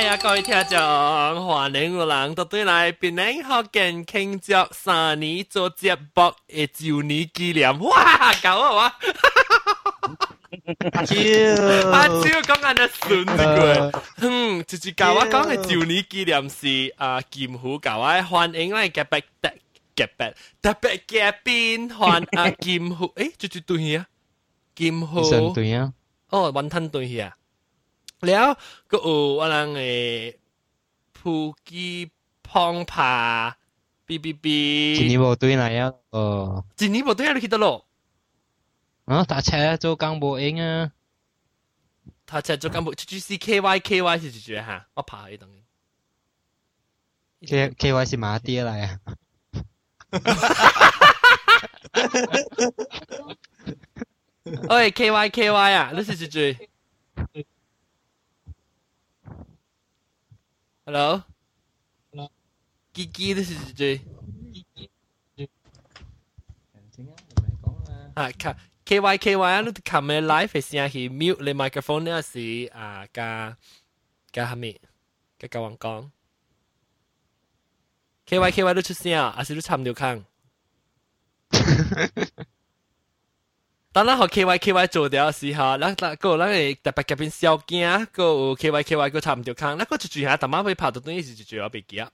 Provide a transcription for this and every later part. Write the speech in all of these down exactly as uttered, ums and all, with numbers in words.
嗨呀，各位聽眾，歡迎有人到對來檳城福建慶祝三年做節目嘅周年紀念，哇，搞啊哇！ 阿超， 阿超講緊嘅順字句，嗯，就是教我講嘅周年紀念是啊，劍虎教我歡迎嚟嘅特特特別特別嘅賓歡啊劍虎，誒，就就對啊，劍虎， 對啊， 哦，雲吞對啊。แล้วก็โอ้อะไรเงี้ยผู้กี้พองผาปีปีปี今年冇對嚟啊，哦， 今年冇對啊，你記得咯？ 啊，搭車做工冇應啊， 搭車做工冇，就係 K Y K Y 是住嚇，我爬喺度。 K K Y 是馬爹嚟啊。 喂 ，K Y K Y 啊，你是住住？ Hello， 基基你是住住？啊，K Y K Y 啊，你琴日 live 嘅時候係 mute 你 microphone 呢是啊加加係咩？加教王講。K Y K Y 都出聲啊，還是都插唔到坑？當咱學 K Y K Y 做掉嘅時候，咱咱個咱係特別夾邊小驚，個有 K Y K Y 個插唔到坑，咱個就住下，大媽會拍到東西就住我別記啊。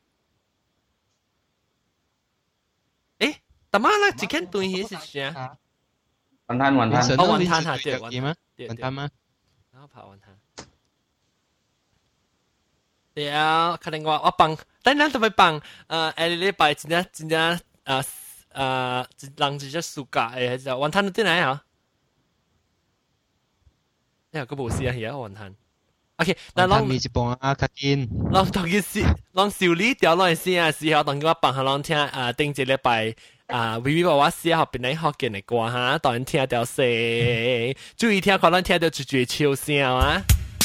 誒，大媽啦，只間東西是啥？ 雲吞雲吞， 哦雲吞嚇，對雲吞， 對雲吞嗎？ 然後拍雲吞。對啊，可能我我幫，但咱都會幫，誒，下禮拜真正真正誒誒，人直接暑假誒，就雲吞都點嚟啊？因為嗰部戲啊，而家雲吞。OK，嗱， 攏咪一般啊，較緊。 攏當件事，攏修理掉落嚟先啊，時候當我幫下攏聽啊，頂一禮拜啊，微微娃娃寫學邊嚟學見嘅歌哈，當然聽到聲，注意聽，可能聽到一句笑聲啊。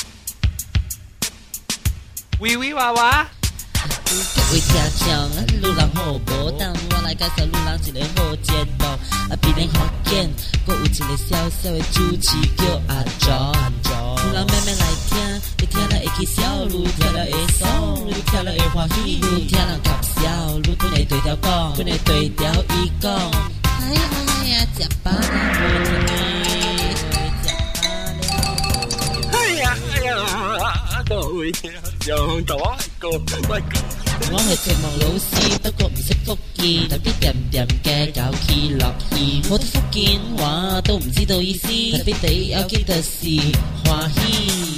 微微娃娃。 各位聽眾，路人好無當，我來介紹路人一個好節目。啊，檳城福建，閣有一個小小的主持叫阿卓。路人慢慢來聽，你聽了會起笑，愈聽了會爽，愈聽了會歡喜，愈聽了合笑，愈不能對調講，不能對調伊講。哎呀哎呀，食飽啦，無聽你，食飽了。 哎呀哎呀，各位聽眾，大我係個，我係個。 我係節目老師，不過唔識福建，特別點點嘅搞起落去，我啲福建話都唔知道意思，特別地有記得是歡喜。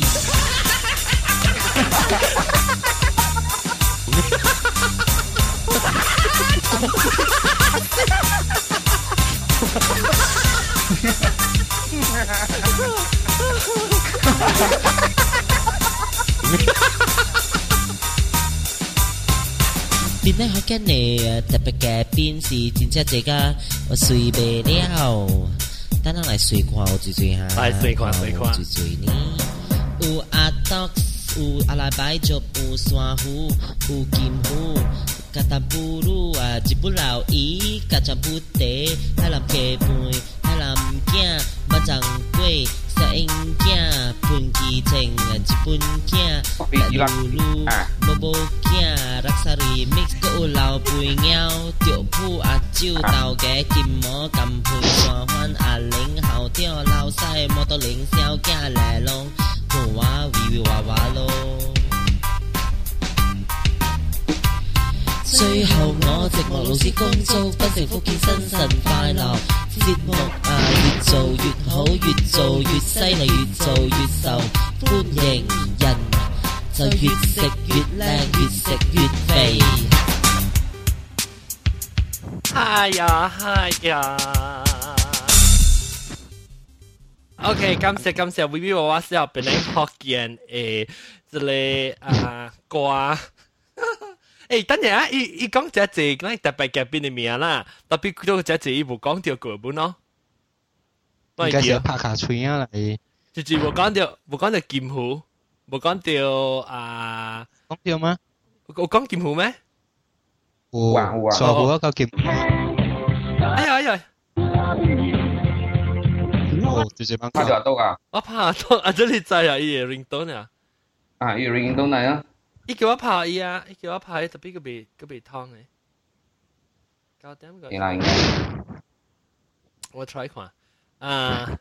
邊咧學緊你特別嘅邊是真正這個我睡未了，等陣來睡看我最最下， 來睡看睡看最最呢，有阿德，有阿拉伯族，有山虎，有金虎，加淡布魯啊，一本老姨，加長布地，海南雞飯，海南囝，馬掌粿。小英囝，噴氣青，一本囝，大露露，寶寶囝，樂沙里 mix，閣有老肥貓，著鋪阿酒，豆嘅金毛，金配山番阿玲，後條老西，摩托零小囝來攏，看我微微娃娃咯。最後我寂寞老師恭祝不成福建新晨快樂，節目啊越做越好，越做越犀利，越做越受歡迎，人就越食越靚，越食越肥。 哎呀哎呀 ！OK， 感謝感謝，微微娃娃是後邊嚟學見誒，即係啊歌。誒，等陣啊！伊伊講只字，咱特別嘅邊嘅名啦，特別嗰只字伊冇講到劇本咯。 應該是拍下吹啊嚟。 就就冇講到冇講到劍虎，冇講到啊。 講到咩？ 我講劍虎咩？ 有傻虎一個劍。 哎呀哎呀！ 哦，直接幫拍咗刀啊！ 我拍咗，啊！這裡在啊，伊嘅 ringtone 啊。 啊，伊 ringtone 嚟啊！ 伊叫我拍伊啊，伊叫我拍，特別個未個未通誒。九點個。 應該應該。 我 try 看。啊。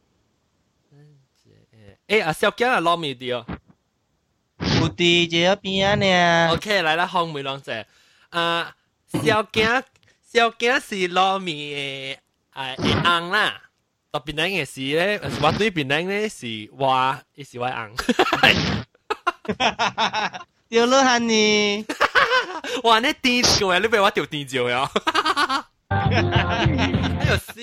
誒啊，小驚啊，撈麵啲哦。 有啲就一邊呢。 OK，來啦，紅梅浪姐。啊，小驚小驚是撈麵誒誒紅啦。特別靚嘅是咧，我對邊靚咧是話，伊是話紅。 掉落下呢， 哇！你電照嘅，你俾我調電照嘅啊！哎呦死！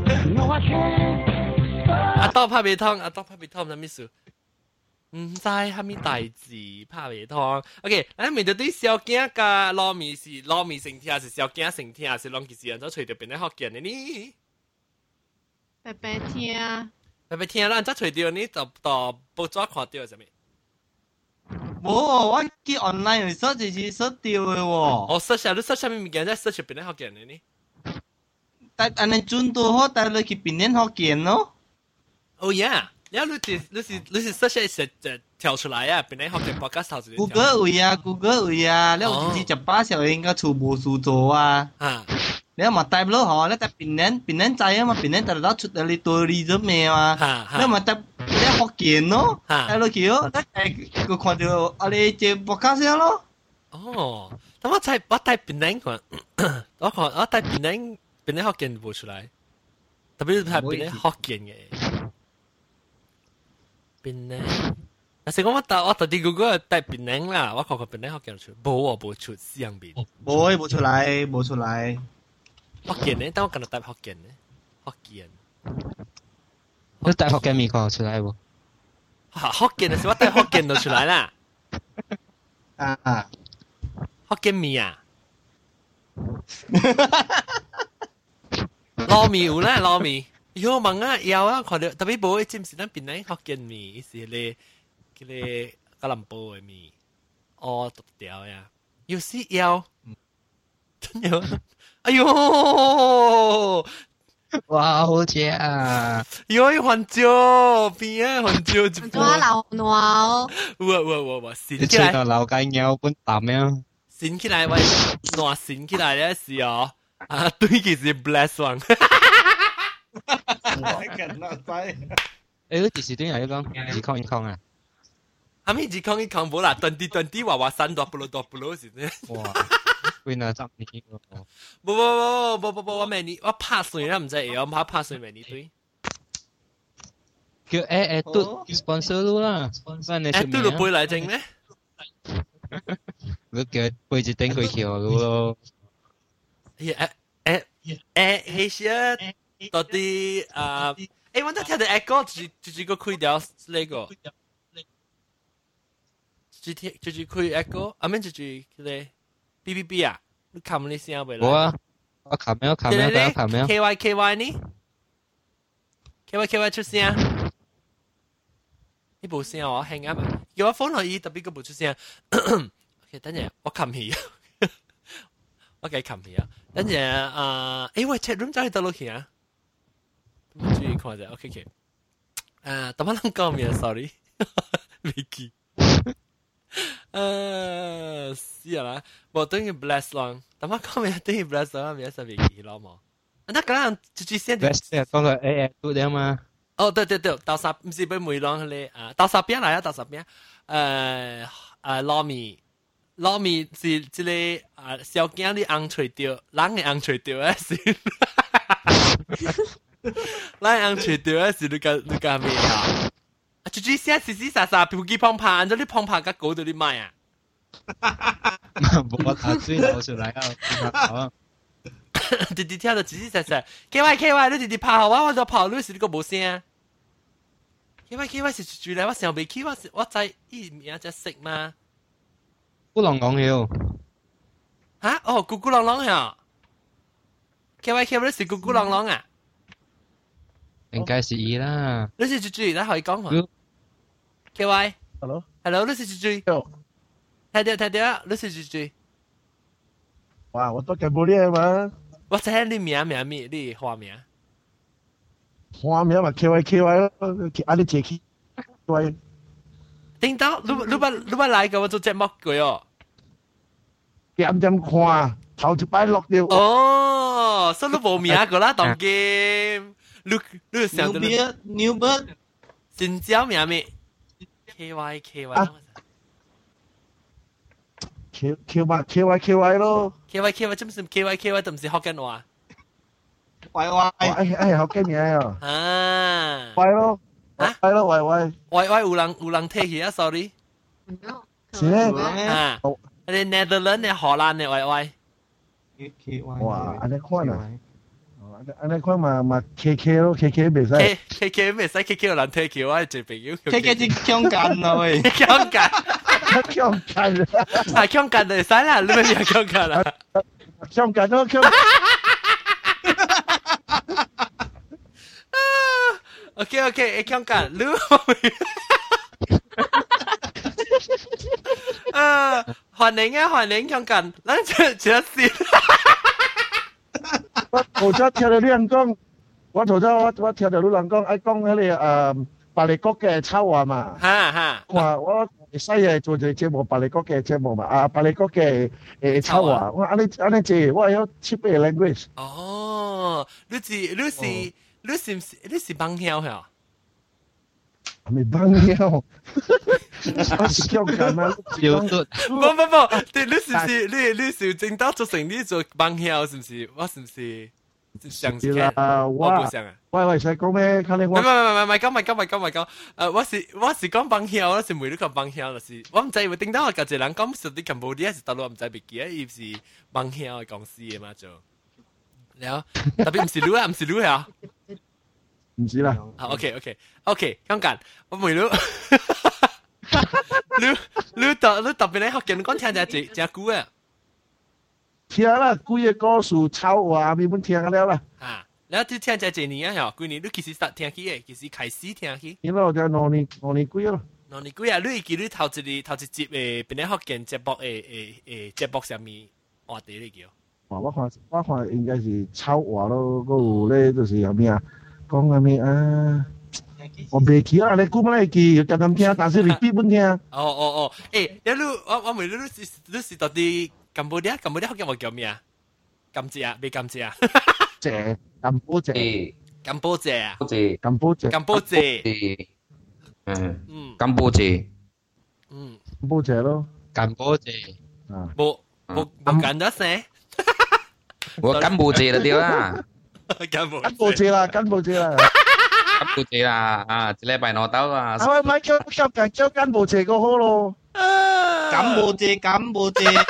阿多拍未通，阿多拍未通，有咩事？唔知係咪大字拍未通 ？OK， 咱面對啲小囝甲糯米是糯米成天，是小囝成天，是兩件事人都隨着邊啲學見嘅呢？ 白白聽啊！ 白白聽啦，即隨着呢就就報紙看到係咩？ 冇，我見 online 搜就是搜掉嘅喎。 我 search 下，你 search 下面物件，再 search 邊啲學見嘅呢？ 但安尼轉到好，帶落去邊啲學見咯。 Oh yeah！然後你是你是你是 search 一就跳出來啊！邊啲學見 podcast 頭先。 Google 位啊 ，Google 位啊，你有自己一把小應該出無事做啊。啊。你嘛帶落嗬，你帶邊啲邊啲仔啊嘛，邊啲帶到出嚟你ตัวรี咗咩嘛？你嘛帶你學見咯，帶落去咯，你個看到我哋隻博卡先咯。 哦，咁我帶我帶邊啲看，我看我帶邊啲邊啲學見冇出來，特別係邊啲學見嘅邊啲。但是我我帶我帶啲嗰個帶邊啲啦，我看看邊啲學見出，冇喎冇出相邊。 冇冇出來冇出來。 福建呢？等我今日帶福建呢？福建， 你帶福建面講出來喎？ 嚇，福建係我帶福建就出來啦。 啊， 福建面啊！撈麵有啦，撈麵。有問啊，有啊，看到特別冇，知唔知咱邊啲福建面是咧，佢咧吉隆坡嘅面，哦，獨條呀，有時有，真有。哎呦！ 哇，好正啊！ 喲，環椒邊啊，環椒一半。哇，老暖哦！ 哇哇哇哇！跣起來，你吹到老雞鳥本淡樣。 跣起來喂，暖跣起來咧是哦，啊對嘅是 bless one。 我緊啦仔。 誒，第時點解要講？一抗一抗啊？ 阿咪一抗一抗冇啦，斷啲斷啲話話散多不咯多不咯是呢。 哇！會哪十年喎？ 冇冇冇冇冇冇，我明年我拍碎啦，唔使嘢，我拍拍碎明年對。 叫誒誒都 sponsor 啦， 誒都落背嚟整咩？ 你叫背一頂過橋咯。 誒誒誒誒，係些到底啊？誒，我得聽到 echo，就就就個開掉呢個，就就就開 echo，阿面就就佢哋。B B B 啊，你冚你聲未來？ 我啊，我冚咩？我冚咩？我冚咩 ？K Y K Y 呢 ？K Y K Y 出聲，呢部聲我輕啱啊！叫我放落去特別嗰部出聲。OK， 等陣我冚起，我計冚起啊！等陣啊，誒喂 ，chat room 走去得落去啊！注意看下 ，OK OK。誒，等我諗講咩 ？Sorry， 未記。誒，是啦，冇等於 bless 咯，但我講咩等於 bless 咯，咩事未記咯冇。那咁樣直接先。 bless 係講個誒誒都點嘛？ 哦，對對對，豆沙唔是俾梅朗咧啊，豆沙邊嚟啊，豆沙邊，誒誒糯米，糯米是即個啊小驚啲紅脆掉，人嘅紅脆掉咧是，人紅脆掉咧是你個你個咩啊？就只先時時沙沙，票機碰拍，咗啲碰拍嘅稿到啲咩啊？ 我打水流出嚟啊！ 直直聽到時時沙沙 ，K Y K Y， 你直直拍我，我就拍你時你個冇聲。K Y K Y 是住嚟，我成日未 K， 我我知依名只識嘛？ 咕啷講曉。 嚇？哦，咕咕啷啷呀 ！K Y K Y 是咕咕啷啷啊？ 應該是伊啦。 你是住住，你可以講嘛 ？K Y，Hello，Hello， 你是住住。睇到睇到，你是住住。 哇！我做緊冇呢嘛？ 我知你名名咩？你花名？ 花名嘛 K Y K Y 咯，阿你借 K Y。 叮當，你你捌你捌來個我做節目過哦？ 點點看，頭一擺落掉。 哦，所以你無名個啦，當 game。你你想到你 New Bird， 新招名咩 ？K Y K Y。 K K Y K Y K Y 咯。 K Y K Y 真唔係 K Y K Y 都唔係福建話。 Y Y。 哎哎，福建嘢啊。 啊。 Y 咯。 啊？ Y 咯 Y Y。 Y Y 有人有人睇起啊 ，sorry。 是咧。 啊。你 Netherlands 嘅荷蘭嘅 Y Y。 K Y。 哇，安尼看啊。安尼看嘛嘛 K K 咯 ，K K 袂使。 K K K 袂使 ，K K 有人睇起我做朋友。 K K 真強幹啊喂！ 強幹。 強幹啊！強幹就使啦，你咪係強幹啦。 強幹咯，強。 OK OK， 強幹，你啊，歡迎啊，歡迎強幹，咱就就先。 我頭先聽到啲人講，我頭先我我聽到啲人講，愛講嗰啲誒百里國嘅炒話嘛。 哈哈。 我我細嘢做隻節目，百里國嘅節目嘛，啊百里國嘅誒炒話，我安尼安尼做，我有七八個 language。 哦，你是你是你是唔是你是幫曉嚇？ 未幫曉，我是強幹嘛？ 有得。 不不不，你你是是你你是正當做成你做幫曉是唔是？我是唔是？想是啦， 我不想啊。 喂喂，使講咩？可能我唔唔唔唔唔講唔講唔講唔講。誒，我是我是講幫曉，我是每日講幫曉，就是我唔知會聽到我舊隻人講實啲柬埔寨是大陸唔知別記啊，伊是幫曉嘅公司嘅嘛做。了，特別唔是你啊，唔是你啊。 唔知啦。 啊 ，OK OK OK， 講緊我每日。你你特你特別咧學見講聽就係真久啊。 聽啦，幾個故事炒話，你們聽了啦。 啊，然後你聽就幾年啊？嗬，幾年你其實實聽起嘅，其實開始聽起。 因為我就兩年兩年幾咯。 兩年幾啊？你記你頭一頭一集誒，邊咧學見節目誒誒誒節目上面話題嚟叫？ 哇！我看我看應該是炒話咯，嗰個咧就是係咩啊？講係咩啊？我未記啊！你估乜嚟記？要咁咁聽，但是你必本聽。 哦哦哦，誒，你你我我問你，你是你是到底柬埔寨柬埔寨學見我叫咩啊？甘蔗啊，未甘蔗啊？ 蔗，甘波蔗。 甘波蔗啊？ 蔗， 甘波蔗。 甘波蔗。 嗯嗯，甘波蔗。 嗯， 甘波蔗咯。 甘波蔗。 啊。 冇冇冇揀得聲。 我甘波蔗就對啦。 甘波甘波蔗啦，甘波蔗啦。 甘波蔗啦，啊，一禮拜攞到啊。 啊，唔係叫叫叫叫甘波蔗個好咯。 甘波蔗，甘波蔗。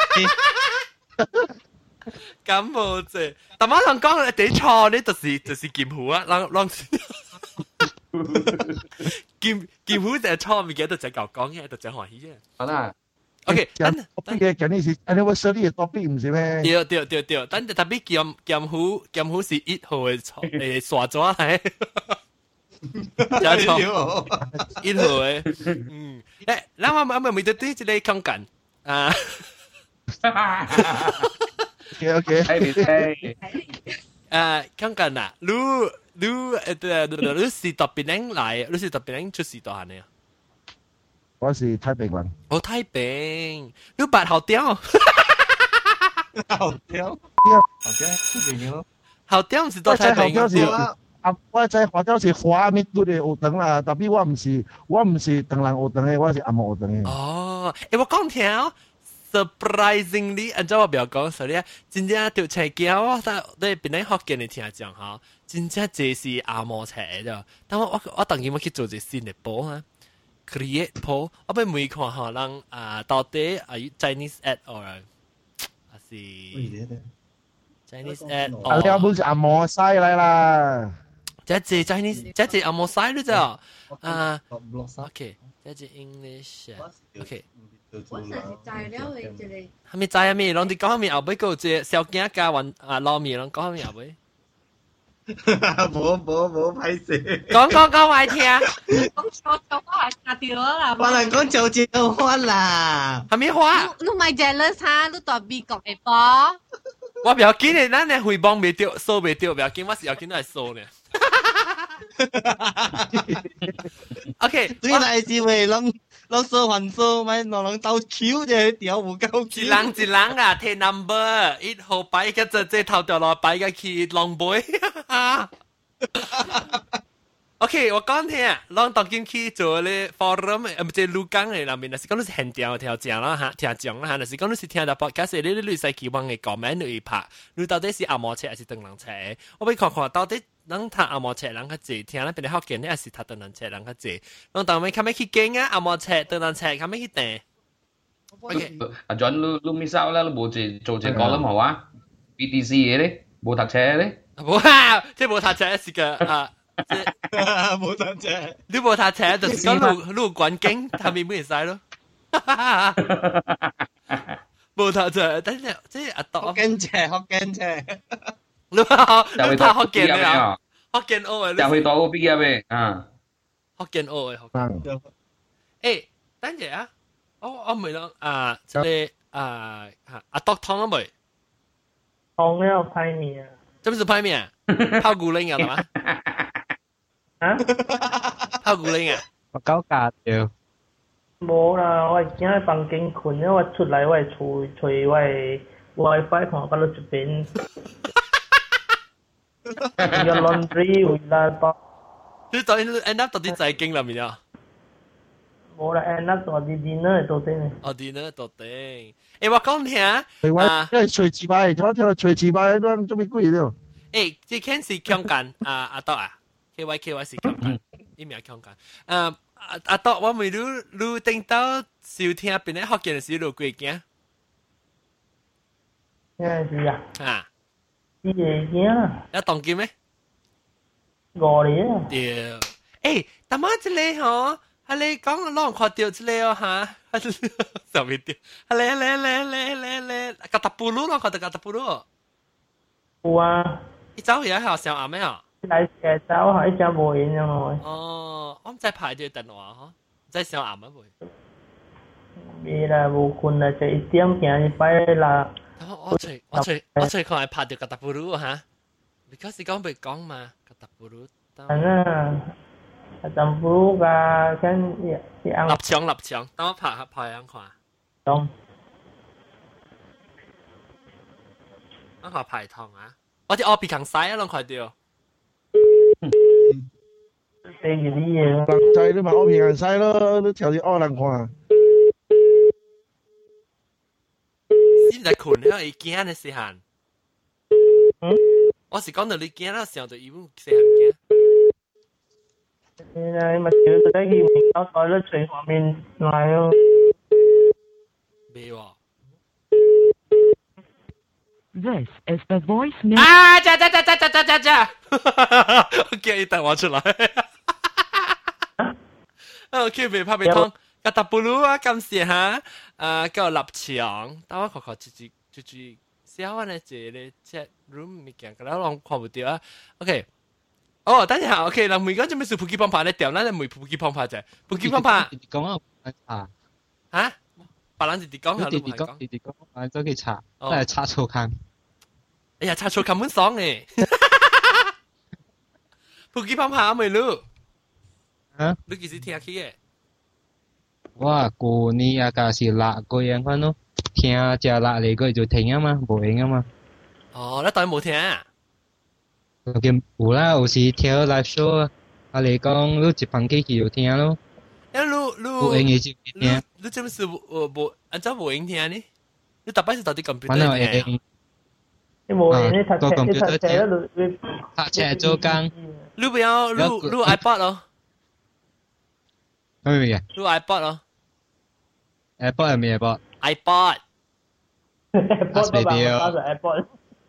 甘波蔗，但我同講你哋錯，呢就是就是劍湖啊，讓讓劍劍湖就係錯，唔記得就係講嘅，就係歡喜嘅。 好啦。 OK， 等等嘅緊啲是 anniversary 嘅 topic 唔是咩？ 對對對對，等特別劍劍湖劍湖是一號嘅誒刷咗係。有錯，一號嘅，嗯，誒，嗱我我咪咪對對即係講緊啊。 OK OK。 誒，講緊啊，你你誒你是特別人嚟，你是特別人出事多係你啊？ 我是太平人。 我太平，你八號雕。 後雕。後雕出名咯。 後雕唔是多太平啊！啊，我在花雕是花面對嘅學堂啦，特別我唔是我唔是唐人學堂嘅，我是阿毛學堂嘅。 哦，誒我講聽哦 ，surprisingly， 按照我表講實咧，真正條車橋我但你邊啲學見你聽講嚇，真正這是阿毛車啫。但我我我當然我去做隻新嘅波啊 ，create 波，我俾每看可能啊到底啊 Chinese ad or 啊是 Chinese ad， 啊你本是阿毛西嚟啦。 這隻 Chinese， 這隻阿毛西咯啫。啊 ，OK， 這隻 English，OK。 我實是材料嚟嘅嚟。 係咪在啊？咪，攏啲講咪後尾個隻小囝加雲啊撈麵，攏講咪後尾。 冇冇冇歹勢。 講講講我聽。 講錯咗我係卡掉啦。 我能講就就花啦。 係咪花？ 你唔係 jealous 哈？你代美國嘅波。 我唔要緊嘅，咱嘅回幫未掉，數未掉，唔要緊，我是要緊都係數呢。OK， 最大是為攏。 攞數還數，咪攞人鬥橋啫，條唔夠橋。 一人一人啊，睇 number， 一號擺嘅就即頭掉落擺嘅去浪杯。OK， 我講聽，讓當今去做咧 forum， 呃，唔係錄講嘅裏面，那是講你是現調調講啦嚇，聽講啦嚇，那是講你是聽到 podcast， 你你你使期望嘅 comment 你拍，你到底是阿毛車還是鄧人車？我俾看看到底人睇阿毛車人較濟，聽咧邊啲學見咧，還是睇鄧人車人較濟？讓當面看咩去驚啊？阿毛車、鄧人車看咩去訂 ？OK， 阿 John， 你你 miss out 啦，你冇做做隻講啦好啊 ？B T C 嘅咧，冇搭車咧。 冇啊，即係冇搭車是個啊。 冇搭車， 你冇搭車就是講路路環境，係咪冇使咯？冇搭車，等陣即係阿多。 學驚車，學驚車。 你話你拍學驚咩啊？學驚我啊！ 就去到邊嘅咩？啊， 學驚我嘅學驚。誒，等陣啊！我我未諗啊，即係啊阿多湯啊未？ 湯要拍面啊！ 這不是拍面，泡骨鈴啊嘛？ 啊？ 泡骨鈴啊？ 我搞價掉。 冇啦，我係今日房間困，因為我出嚟我係除除我係 WiFi 同我搞到出邊。有 laundry 回來吧。 你到 end up 到底在經裏面啊？ 冇啦 ，end up 到啲 dinner 到頂。 哦 dinner 到頂。誒，我講聽啊， 因為隨時買，我聽到隨時買都準備貴了。 誒，這件是強姦啊阿多啊 ，K Y K Y 是強姦，呢名強姦。誒阿阿多，我咪如如聽到少聽邊啲學見嘅時路幾驚？ 咩事啊？ 啊， 啲嘢驚啊！ 有當見咩？ 我嚟啊！ 屌，誒，但係這裡嗬。係你講攞看到之類哦嚇，上面掉，係你你你你你你，格特布魯攞看到格特布魯。 有啊。 你走而家係上啱咩啊？ 嚟誒走係一隻無影咁咯。 哦，我唔知排隊等我嗬，唔知上啱乜會。 未啦，無困啦，就一點行一擺啦。 我隨我隨我隨看係拍到格特布魯嚇，你嗰時講未講嘛？格特布魯。 係啊。政府嘅跟一樣立場立場，等我拍下拍樣看。 懂。 我看排糖啊！我啲我鼻強曬啊，攏看到。 四件啲嘢。 人細你咪我鼻強曬咯，你條啲惡人看。 先嚟困了，伊驚嘅時限。 嗯。 我是講到你驚啦，時候就已經時限驚。 你咪少咗啲麵包袋咧，隨外面買咯。 未喎。 This is the voicemail。 啊！咋咋咋咋咋咋咋咋！我叫你等我出來。啊 ，OK， 未拍未通，格特布魯啊，今時嚇，誒，個立場，等我看看，住住住住，小安咧，這咧 chat room 咪見，個啦，我看唔到啊。OK。哦，等下 ，OK， 嗱，每個做咩事？普吉胖胖咧，掉啦，你唔會普吉胖胖啫，普吉胖胖。 講啊， 嚇？白蘭地講下都唔係講。 地地講，啊，走去查，都係查錯看。 哎呀，查錯看本爽誒！普吉胖胖未錄？ 啊？ 你幾時聽起嘅？ 哇，過年啊，假是辣個樣款咯，聽只辣嚟個就停啊嘛，冇影啊嘛。 哦，你當然冇聽啊？ 咁有啦，有時聽 live show 啊，啊你講你一旁機器就聽咯。 誒，你你有影嘅就聽。 你做咩事無無按照無影聽呢？你大把是到底 computer 聽？ 你無影你讀冊你讀冊咧，你讀冊做工。 你不要，你你 iPad 咯。 咩嘢？ 你 iPad 咯。 iPad 係咩 iPad？ iPad。 iPad 吧，我 iPad。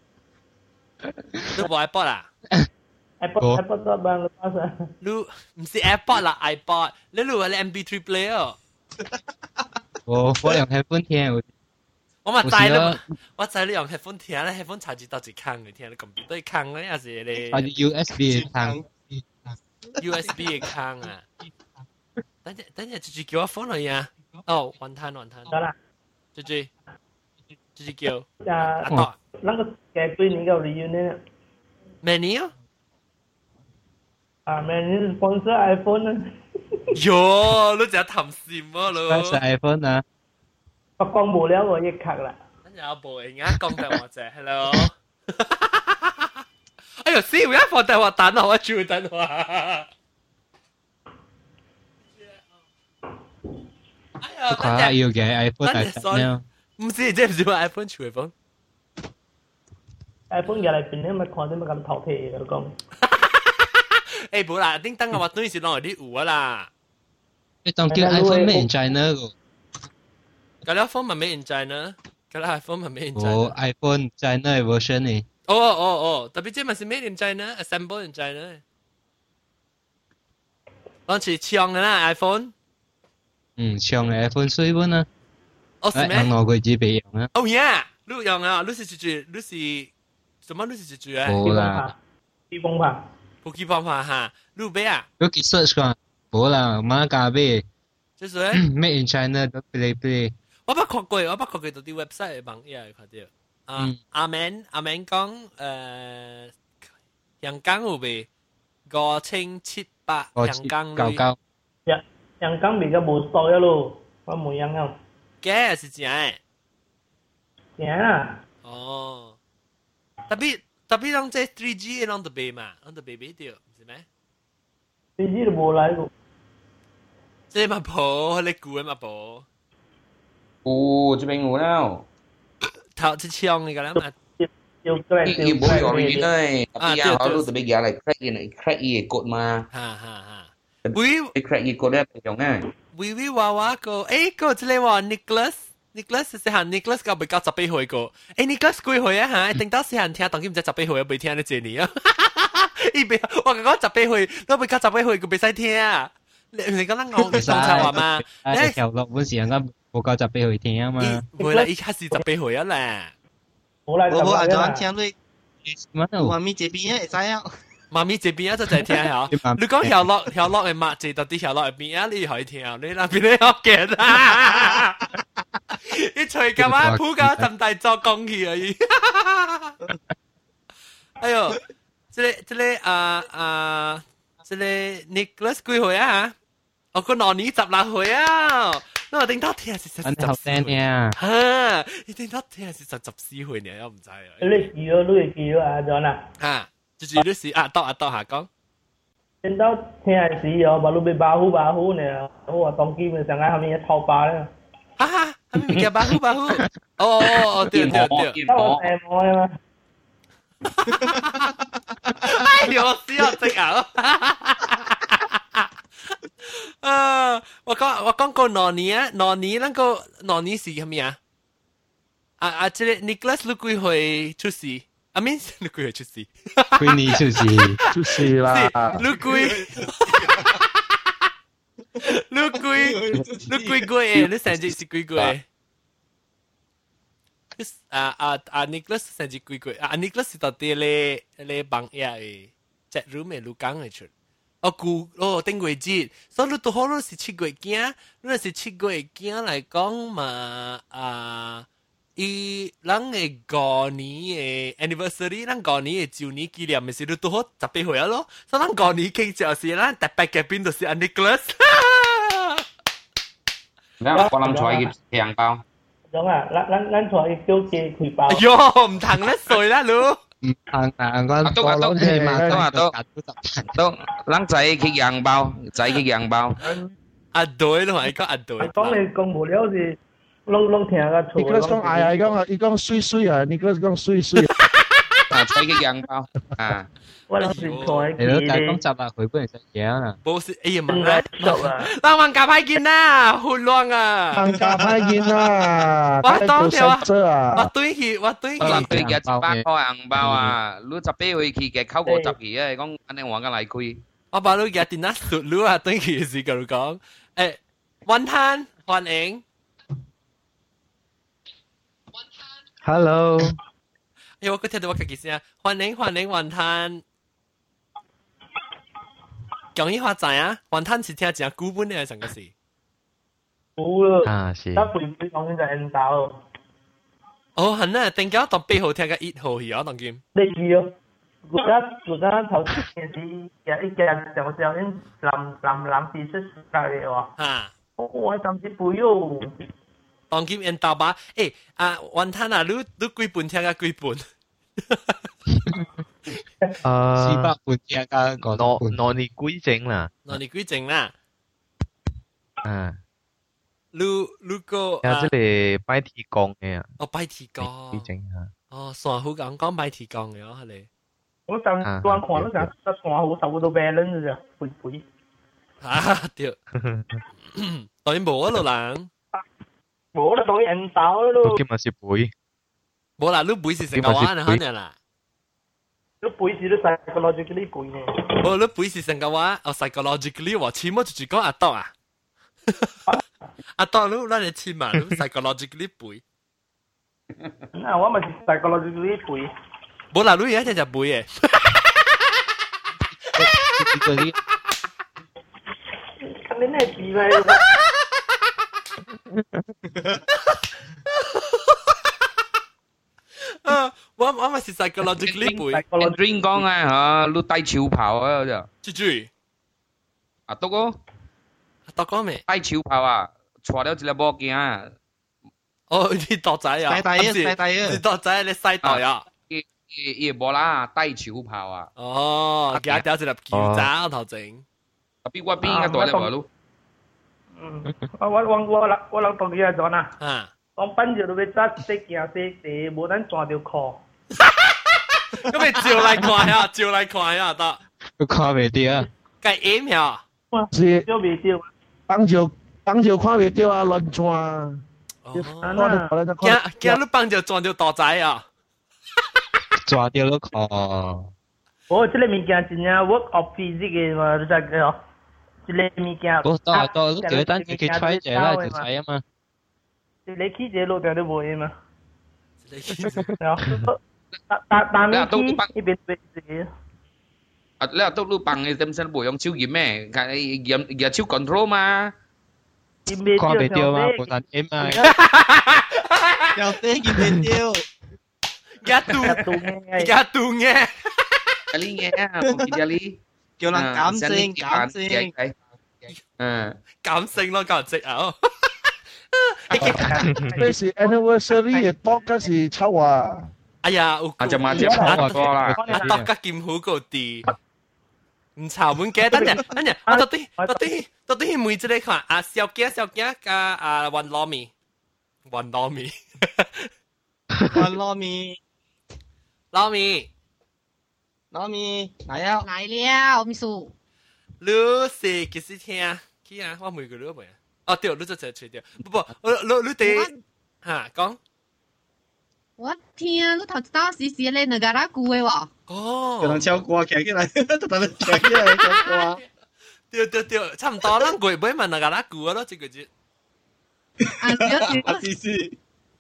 你冇 iPod 啊 ？iPod iPod 都幫你打曬。 你唔是 iPod 啦 ，iPod， 你錄係 M P three player。 哦，我用 headphone 聽。 我咪知你，我知你用 headphone 聽咧 ，headphone 插住到一坑嘅聽，你咁對坑咧，還是你？ 插住 U S B 嘅坑。 U S B 嘅坑啊！等陣等陣，直接叫我 phone 嚟啊！哦，雲吞雲吞。 得啦。 直接直接叫。 啊，哦。那個嘅對你個 reunion。 咩年啊？ 啊，咩？你 sponsor iPhone 啊？ 哟，你只貪心啊，你。 那是 iPhone 啊。 我講無了我一刻啦。 有部而家講電話啫 ，hello。哎呦，死！而家放電話等我，我住電話。哎呀， 佢話要嘅 iPhone 係點樣？ 唔知，即係唔知話 iPhone 處 iPhone。 iPhone 入嚟邊咧，咪看啲乜咁頭皮嘅都講。 誒，冇啦，叮當嘅話當然是攞嚟啲糊啊啦。 你當叫 iPhone made in China 個？ 嗰啲 iPhone 咪 made in China，嗰啲 iPhone 咪 made in China。 哦 ，iPhone China 嘅 version 嚟。 哦哦哦，特別即係咪是 made in China，assembled in China。當時搶嘅啦 iPhone。 嗯，搶嘅 iPhone 水本啊。 哦，是咩？ 我佢自備用啊。 哦呀，你用啊？你是住住，你是什麼？你是住住啊？ 冇啦。 機鋒牌。 部機鋒牌嚇，你俾啊？ 佢幾 search 㗎？冇啦，馬家俾。 即係 made in China 都 play play。 我不確過，我不確過到啲 website 嘅網頁看到。啊，阿 Man 阿 Man 講誒，香港有未？五千七百香港九九。 香香港比較冇數一路，我冇香港。 嘅是真嘅。 真啊。 哦。特別特別講即係 three G 啷度俾嘛，啷度俾俾掉，唔係咩 ？three G 都冇嚟過。 即係嘛婆，你估嘅嘛婆。 哦，這邊有了。 頭一槍你個啦嘛。 要過嚟。 要冇用嘅咧，tapi yang harus特別嘢嚟 crack 嘢嚟 crack 嘢กด嘛。 哈哈哈。喂。 crack 嘢กด咧用嘅。 喂喂娃娃個，誒個即係話 Nicholas。Nicholas 是行 Nicholas 夠比較十八歲個，誒 Nicholas 幾歲啊嚇？定到時行聽，當佢唔知十八歲啊，未聽得正你啊！伊別我講十八歲，都比較十八歲個未使聽啊！你你講得我講錯話嘛？ 誒條落本時人家冇夠十八歲聽啊嘛。 會啦，一開始十八歲啊啦。 冇啦， 我我阿咗聽你， 乜都媽咪這邊會知啊。 媽咪這邊啊，就就聽下。你講條落條落嘅麥字，到底條落入邊啊？你可以聽啊，你那邊你學嘅啦。你隨咁啊，鋪架咁大作講起而已。哎呦，這個這個啊啊，這個 Nicholas 幾歲啊？嚇，我個羅尼十六歲啊！我頂到聽是十十四啊！ 嚇，你頂到聽是十十四歲呢？我唔知啊。 你記咗，你記咗啊，John啊？ 嚇，就是你是啊，多啊多下講。 頂到聽係死咗，把路被保護保護呢，我話當基本上喺後面一套把咧。 哈哈，他们叫巴呼巴呼。哦哦哦，对对对。 我誒我啊嘛。 哎呦，死我隻牛！啊，我講我講過羅尼啊，羅尼那個羅尼是係咩啊？啊啊，這個 Nicholas 你幾歲出世？I mean 你幾歲出世？ 幾年出世？ 出世啦！ 你幾？你幾？你幾個誒？你成日是幾個誒？啊啊啊 ！Nicholas 成日幾個？啊 Nicholas 是到底咧咧幫嘢誒，chat room 誒錄講誒出。哦，估哦頂月節，所以你都好多是七月驚，你是七月驚嚟講嘛啊！伊人誒過年誒 anniversary，人過年誒周年紀念嘅時，你都好十八歲啊咯。所以人過年慶祝時，咱特別嘅邊度是 Nicholas。 嗱，我諗菜嘅香包。 種啊，咱咱咱菜叫嘅開包。 喲，唔同咧水啦，佬。 唔同啊，我都啊都係嘛，都啊都都，咱仔嘅洋包，仔嘅洋包。 阿對咯，係講阿對。 講你講無聊是，攏攏聽個錯。 你嗰講哎呀，伊講伊講水水啊，你嗰講水水。 啊，仔嘅洋包啊。 我諗是錯嘅。 係咯，但係講集啦，佢本嚟食嘢啊。 冇事，哎呀唔係，當橫夾派見啦，好亂啊！ 橫夾派見啦， 我當條啊， 啊， 我對起，我對起。 我諗對嘅一百塊銀包啊，你十八歲去嘅，扣過十期啊，講安尼換個嚟開。 我把你嘅電腦熟了啊，對起時佢講，誒，雲吞歡迎。 Hello。 哎，我個聽到我嘅幾聲，歡迎歡迎雲吞。講一話仔啊，雲吞是聽講古本嘅成個事。 古咯。 啊是。 得背背講緊就 N 打咯。 哦，係啊，定價當背後聽嘅一號戲啊，當劍。 你記咗？ 我家我家頭先是有一隻小小啲藍藍藍皮色嘅喎。 啊！ 我暫時背喎。 當劍人刀吧，誒啊，雲吞啊，你你幾本聽啊？幾本？ 誒，四百本聽啊，講攞攞你幾整啦？ 攞你幾整啦？ 啊！ 你你個啊，即係擺鐵鋼嘅啊。 哦，擺鐵鋼。 幾整啊？ 哦，上好講講擺鐵鋼嘅哦，係你。 我就當看都成得看好受到 balance 嘅，背背。 啊，對。當然冇啊，老人。 冇啦，當然人手咯。 今日是背。 冇啦，你背是成個話呢？可能啦。 你背是都 psychologically 背嘅。 冇，你背是成個話，哦 psychologically 話，起碼就講阿多啊。阿多，你攞你起碼你 psychologically 背。 啊，我咪是 psychologically 背。 冇啦，你而家就背嘅。 肯定係字咪。 啊，我我咪是 psychologically 背。 Andrew 講啊，嚇，你戴潮袍啊就。 豬豬。 阿篤哥。 阿篤哥咩？ 戴潮袍啊，坐咗一隻寶鏡啊。 哦，你度仔啊？ 細弟啊，細弟啊。 你度仔，你細弟啊？ 伊伊無啦，戴潮袍啊。 哦，加掉一粒橋渣頭整。 特別我邊個袋嚟喎？ 嗯，我我我我我我諗到幾日咗啦。 啊。 講奔住到要揸識行識地，冇等撞條褲。 咁你照嚟看啊，照嚟看啊得。 佢看未到啊？ 計 M 呀？ 是。 照未到。 幫就幫就看未到啊，亂轉。 哦。驚驚你幫就撞到大仔啊！ 抓掉咗個。 哦，即係物件真係 work of physics 嘅嘛，你知嘅。即係物件。 我多多，你叫單自己 try 者啦，就睇啊嘛。 你起隻路定都會嘛？你起隻。但但你起呢邊邊嘅。 啊，你話都你bằng嘅，點先冇用超驗咩？係驗驗超 control 嘛？ 看未到嘛，冇得 M 啊。 又跌見未到。 Gato Gato nghe Kali nghe không Kali kêu là cảm sinh cảm sinh à cảm sinh咯cảm sinh啊這是 anniversary 嘅多嗰時抽啊哎呀啊就嘛就抽過啦啊多個劍好個啲唔炒滿嘅等陣等陣啊到底到底到底每一個看啊小雞小雞加啊雲糯米雲糯米雲糯米糯米， 糯米來了， 來了，秘書。 你是幾時聽？去啊，我每個都未。哦，對，你就就吹掉。不不，我你你哋嚇講。 我聽你頭先時時咧，那個拉古嘅喎。 哦。 有人唱歌企起來，都等你企起來唱歌。 對對對，差唔多啦，佢唔會問那個拉古咯，這個字。 啊，對對。 是是。